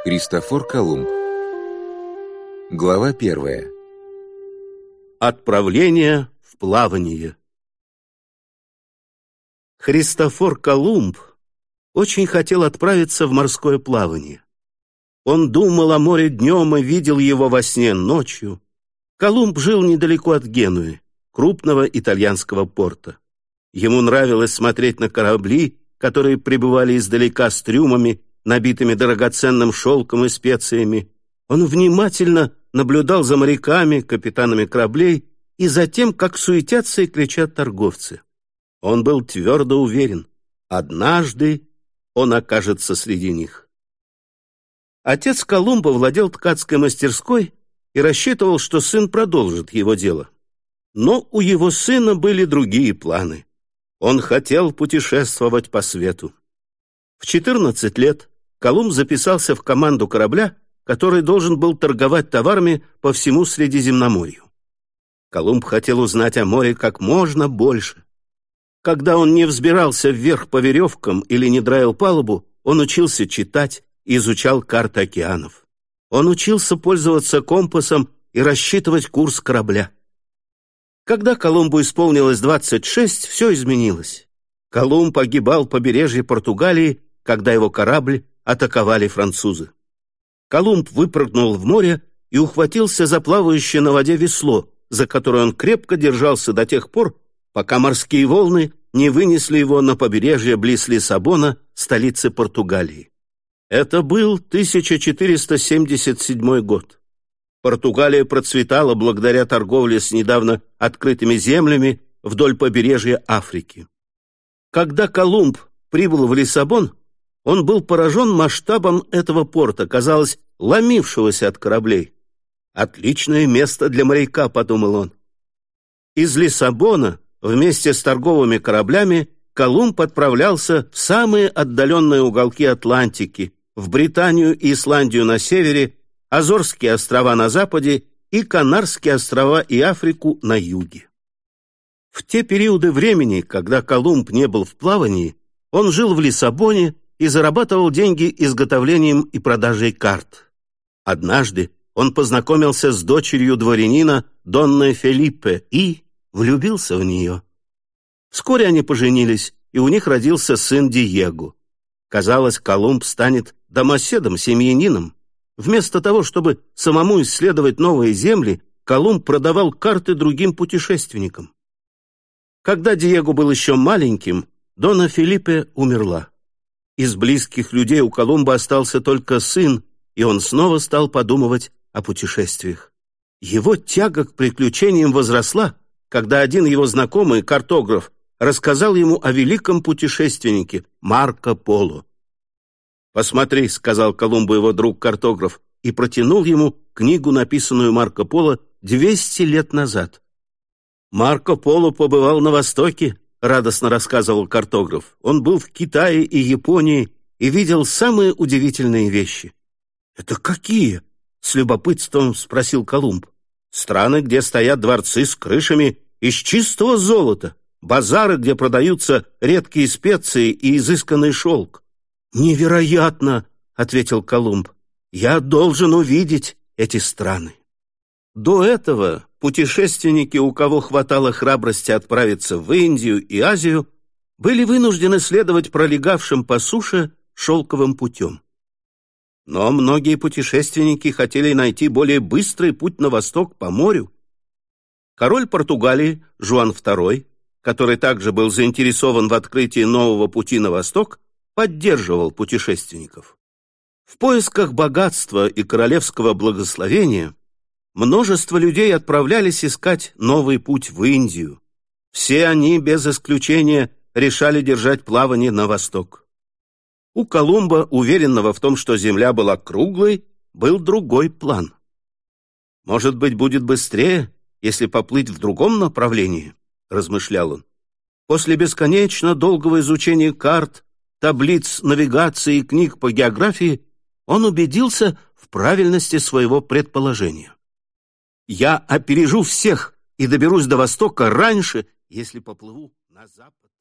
Христофор Колумб. Глава 1. Отправление в плавание. Христофор Колумб очень хотел отправиться в морское плавание. Он думал о море днем и видел его во сне ночью. Колумб жил недалеко от Генуи, крупного итальянского порта. Ему нравилось смотреть на корабли, которые прибывали издалека с трюмами, набитыми драгоценным шелком и специями. Он внимательно наблюдал за моряками, капитанами кораблей и за тем, как суетятся и кричат торговцы. Он был твердо уверен, однажды он окажется среди них. Отец Колумба владел ткацкой мастерской и рассчитывал, что сын продолжит его дело. Но у его сына были другие планы. Он хотел путешествовать по свету. В 14 лет Колумб записался в команду корабля, который должен был торговать товарами по всему Средиземноморью. Колумб хотел узнать о море как можно больше. Когда он не взбирался вверх по веревкам или не драил палубу, он учился читать и изучал карты океанов. Он учился пользоваться компасом и рассчитывать курс корабля. Когда Колумбу исполнилось 26, все изменилось. Колумб огибал побережье Португалии, когда его корабль атаковали французы. Колумб выпрыгнул в море и ухватился за плавающее на воде весло, за которое он крепко держался до тех пор, пока морские волны не вынесли его на побережье близ Лиссабона, столицы Португалии. Это был 1477 год. Португалия процветала благодаря торговле с недавно открытыми землями вдоль побережья Африки. Когда Колумб прибыл в Лиссабон, он был поражен масштабом этого порта, казалось, ломившегося от кораблей. «Отличное место для моряка», — подумал он. Из Лиссабона вместе с торговыми кораблями Колумб отправлялся в самые отдаленные уголки Атлантики, в Британию и Исландию на севере, Азорские острова на западе и Канарские острова и Африку на юге. В те периоды времени, когда Колумб не был в плавании, он жил в Лиссабоне и зарабатывал деньги изготовлением и продажей карт. Однажды он познакомился с дочерью дворянина Донной Фелиппе и влюбился в нее. Вскоре они поженились, и у них родился сын Диего. Казалось, Колумб станет домоседом-семьянином. Вместо того, чтобы самому исследовать новые земли, Колумб продавал карты другим путешественникам. Когда Диего был еще маленьким, Донна Фелиппе умерла. Из близких людей у Колумба остался только сын, и он снова стал подумывать о путешествиях. Его тяга к приключениям возросла, когда один его знакомый, картограф, рассказал ему о великом путешественнике Марко Поло. «Посмотри», — сказал Колумбу его друг-картограф, и протянул ему книгу, написанную Марко Поло 200 лет назад. «Марко Поло побывал на Востоке», — радостно рассказывал картограф. «Он был в Китае и Японии и видел самые удивительные вещи». «Это какие?» — с любопытством спросил Колумб. «Страны, где стоят дворцы с крышами из чистого золота, базары, где продаются редкие специи и изысканный шелк». «Невероятно!» — ответил Колумб. «Я должен увидеть эти страны». До этого путешественники, у кого хватало храбрости отправиться в Индию и Азию, были вынуждены следовать пролегавшим по суше шелковым путем. Но многие путешественники хотели найти более быстрый путь на восток по морю. Король Португалии Жуан II, который также был заинтересован в открытии нового пути на восток, поддерживал путешественников. В поисках богатства и королевского благословения множество людей отправлялись искать новый путь в Индию. Все они, без исключения, решали держать плавание на восток. У Колумба, уверенного в том, что земля была круглой, был другой план. «Может быть, будет быстрее, если поплыть в другом направлении?» — размышлял он. После бесконечно долгого изучения карт, таблиц навигации и книг по географии он убедился в правильности своего предположения. «Я опережу всех и доберусь до востока раньше, если поплыву на запад».